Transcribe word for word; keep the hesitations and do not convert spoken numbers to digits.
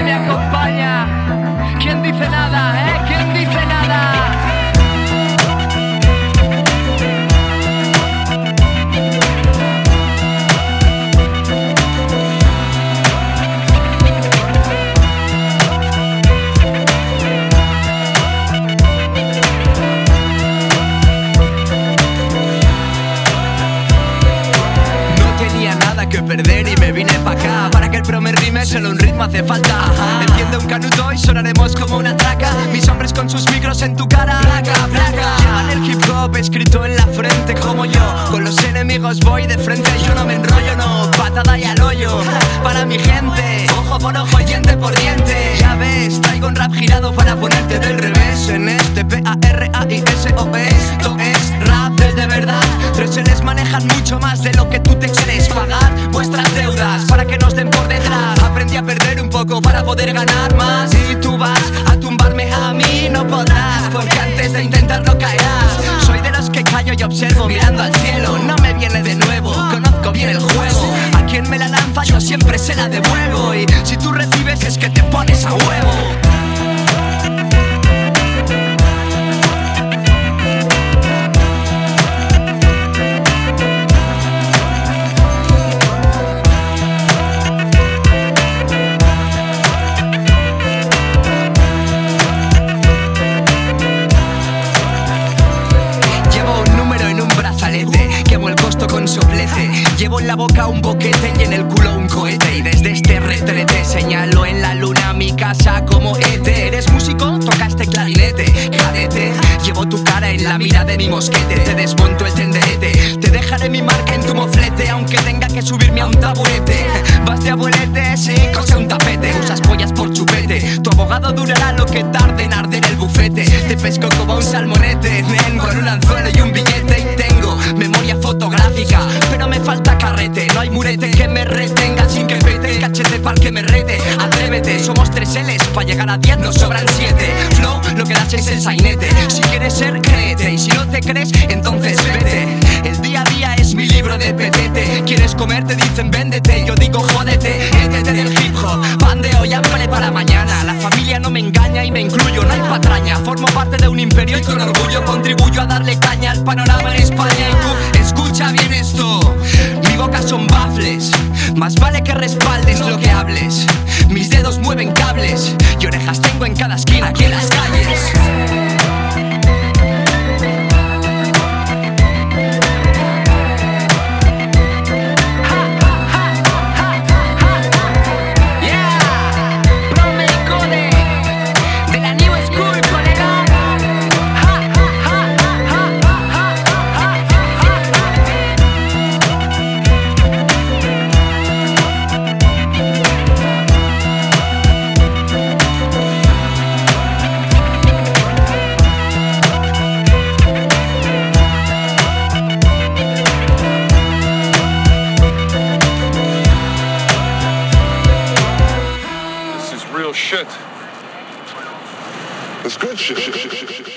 me acompaña? ¿Quién dice nada, eh? ¿Quién dice nada? Que perder y me vine pa' acá. Para que el pro me rime solo un ritmo hace falta. Enciende un canuto y sonaremos como una traca. Mis hombres con sus micros en tu cara. Placa, placa. Llevan el hip hop escrito en la frente como yo. Con los enemigos voy de frente. Yo no me enrollo, no, patada y al hoyo. Para mi gente, ojo por ojo y diente por diente. Ya ves, traigo un rap girado para ponerte del revés. En este P A R A I S O P. Esto es rap del de verdad. Tres seres manejan mucho más de lo que tú te quieres pagar vuestras deudas para que nos den por detrás. Aprendí a perder un poco para poder ganar más. Y tú vas a tumbarme a mí, no podrás, porque antes de intentarlo caerás. Soy de los que callo y observo mirando al cielo. No me viene de nuevo, conozco bien el juego. A quien me la lanza yo siempre se la devuelvo. Y si tú recibes es que te pones a huevo. Quemo el costo con soplete. Llevo en la boca un boquete y en el culo un cohete. Y desde este retrete señalo en la luna mi casa como E T. ¿Eres músico? Tocaste clarinete. Cadete, llevo tu cara en la mira de mi mosquete. Te desmonto el tenderete. Te dejaré mi marca en tu moflete, aunque tenga que subirme a un taburete. Vas de abuelete, sí, cose un tapete. Usas pollas por chupete. Tu abogado durará lo que tarde en arder el bufete. Te pesco como un salmonete, nen, con un anzuelo y un billete. Y tengo memoria fotográfica, pero me falta carrete. No hay murete que me retenga sin que pete el cachete pa'l que me rete. Atrévete, somos tres L's, pa' llegar a diez nos sobran siete. Flow, lo que das es el sainete. Si quieres ser, créete, y si no te crees, entonces vete. El día a día es mi libro de petete. Quieres comer, te dicen véndete. Yo digo jódete, étete del hip hop. Pandeo y hambre para mañana. La familia no me engaña y me incluyo, no hay patraña. Formo parte de un imperio y con orgullo contribuyo a darle caña al panorama en España. Y tú, escucha bien esto, mi boca son baffles. Más vale que respaldes lo que hables. Mis dedos mueven cables y orejas tengo en cada esquina aquí en las calles. Shit. It's good shit.